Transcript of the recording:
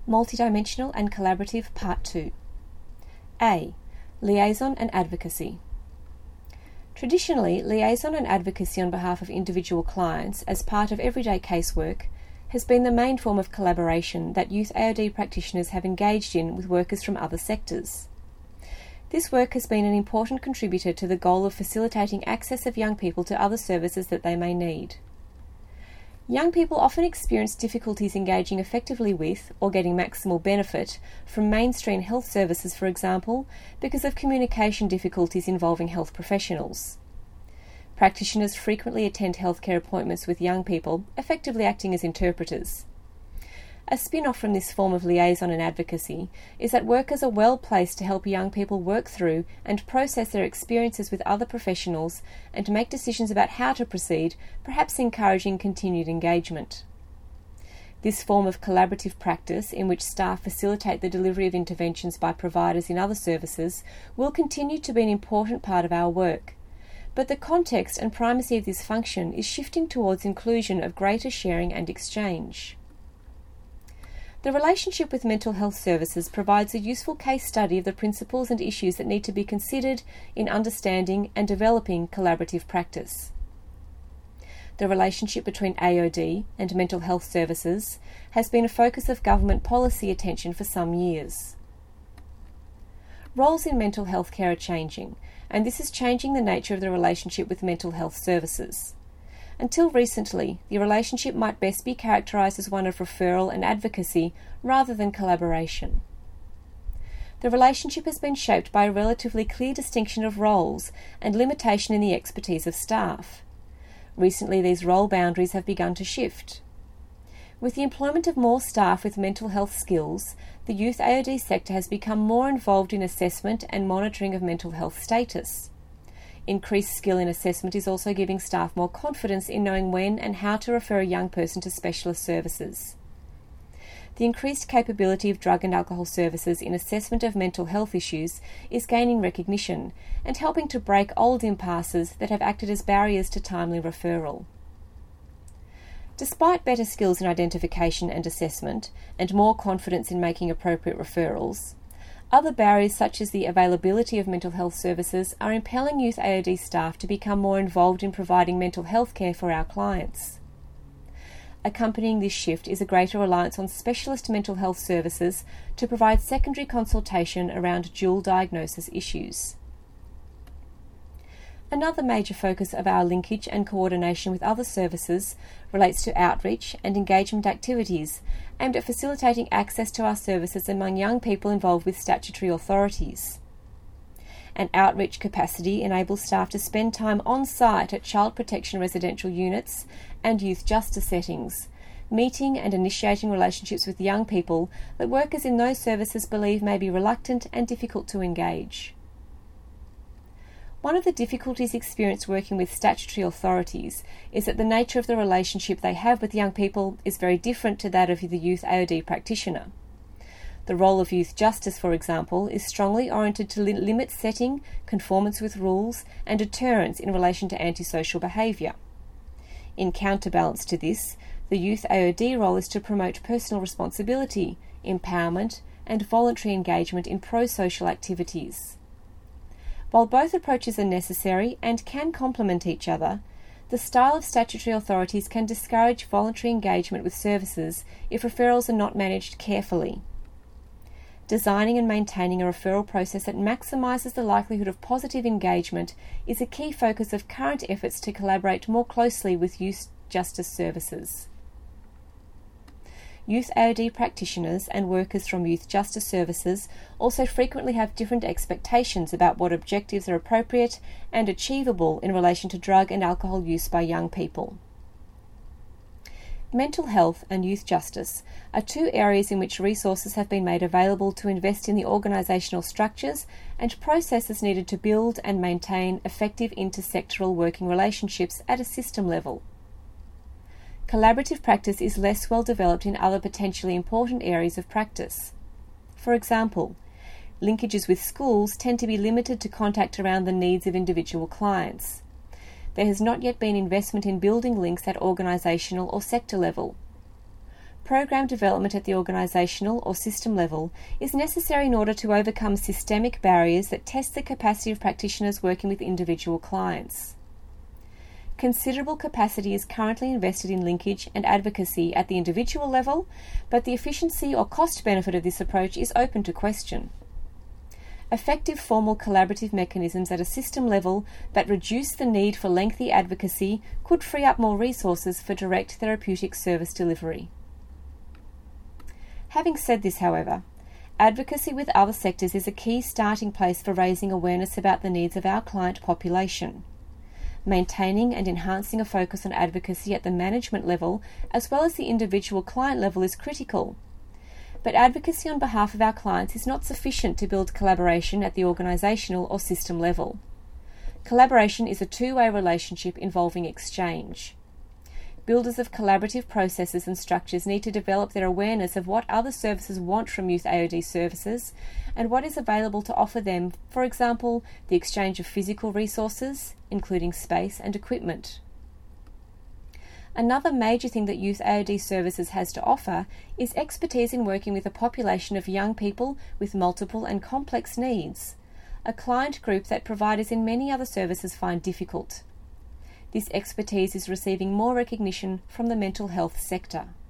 Multidimensional and Collaborative Part 2. A. Liaison and Advocacy. Traditionally, liaison and advocacy on behalf of individual clients as part of everyday casework has been the main form of collaboration that youth AOD practitioners have engaged in with workers from other sectors. This work has been an important contributor to the goal of facilitating access of young people to other services that they may need. Young people often experience difficulties engaging effectively with or getting maximal benefit from mainstream health services, for example, because of communication difficulties involving health professionals. Practitioners frequently attend healthcare appointments with young people, effectively acting as interpreters. A spin-off from this form of liaison and advocacy is that workers are well placed to help young people work through and process their experiences with other professionals and to make decisions about how to proceed, perhaps encouraging continued engagement. This form of collaborative practice, in which staff facilitate the delivery of interventions by providers in other services, will continue to be an important part of our work. But the context and primacy of this function is shifting towards inclusion of greater sharing and exchange. The relationship with mental health services provides a useful case study of the principles and issues that need to be considered in understanding and developing collaborative practice. The relationship between AOD and mental health services has been a focus of government policy attention for some years. Roles in mental health care are changing, and this is changing the nature of the relationship with mental health services. Until recently, the relationship might best be characterised as one of referral and advocacy rather than collaboration. The relationship has been shaped by a relatively clear distinction of roles and limitation in the expertise of staff. Recently, these role boundaries have begun to shift. With the employment of more staff with mental health skills, the youth AOD sector has become more involved in assessment and monitoring of mental health status. Increased skill in assessment is also giving staff more confidence in knowing when and how to refer a young person to specialist services. The increased capability of drug and alcohol services in assessment of mental health issues is gaining recognition and helping to break old impasses that have acted as barriers to timely referral. Despite better skills in identification and assessment and more confidence in making appropriate referrals, other barriers such as the availability of mental health services are impelling youth AOD staff to become more involved in providing mental health care for our clients. Accompanying this shift is a greater reliance on specialist mental health services to provide secondary consultation around dual diagnosis issues. Another major focus of our linkage and coordination with other services relates to outreach and engagement activities aimed at facilitating access to our services among young people involved with statutory authorities. An outreach capacity enables staff to spend time on site at child protection residential units and youth justice settings, meeting and initiating relationships with young people that workers in those services believe may be reluctant and difficult to engage. One of the difficulties experienced working with statutory authorities is that the nature of the relationship they have with young people is very different to that of the youth AOD practitioner. The role of youth justice, for example, is strongly oriented to limit setting, conformance with rules, and deterrence in relation to antisocial behaviour. In counterbalance to this, the youth AOD role is to promote personal responsibility, empowerment, and voluntary engagement in pro-social activities. While both approaches are necessary and can complement each other, the style of statutory authorities can discourage voluntary engagement with services if referrals are not managed carefully. Designing and maintaining a referral process that maximises the likelihood of positive engagement is a key focus of current efforts to collaborate more closely with youth justice services. Youth AOD practitioners and workers from youth justice services also frequently have different expectations about what objectives are appropriate and achievable in relation to drug and alcohol use by young people. Mental health and youth justice are two areas in which resources have been made available to invest in the organisational structures and processes needed to build and maintain effective intersectoral working relationships at a system level. Collaborative practice is less well developed in other potentially important areas of practice. For example, linkages with schools tend to be limited to contact around the needs of individual clients. There has not yet been investment in building links at organisational or sector level. program development at the organisational or system level is necessary in order to overcome systemic barriers that test the capacity of practitioners working with individual clients. Considerable capacity is currently invested in linkage and advocacy at the individual level, but the efficiency or cost benefit of this approach is open to question. Effective formal collaborative mechanisms at a system level that reduce the need for lengthy advocacy could free up more resources for direct therapeutic service delivery. Having said this, however, advocacy with other sectors is a key starting place for raising awareness about the needs of our client population. Maintaining and enhancing a focus on advocacy at the management level as well as the individual client level is critical. But advocacy on behalf of our clients is not sufficient to build collaboration at the organisational or system level. Collaboration is a two-way relationship involving exchange. Builders of collaborative processes and structures need to develop their awareness of what other services want from youth AOD services and what is available to offer them, for example, the exchange of physical resources, including space and equipment. Another major thing that Youth AOD Services has to offer is expertise in working with a population of young people with multiple and complex needs, a client group that providers in many other services find difficult. This expertise is receiving more recognition from the mental health sector.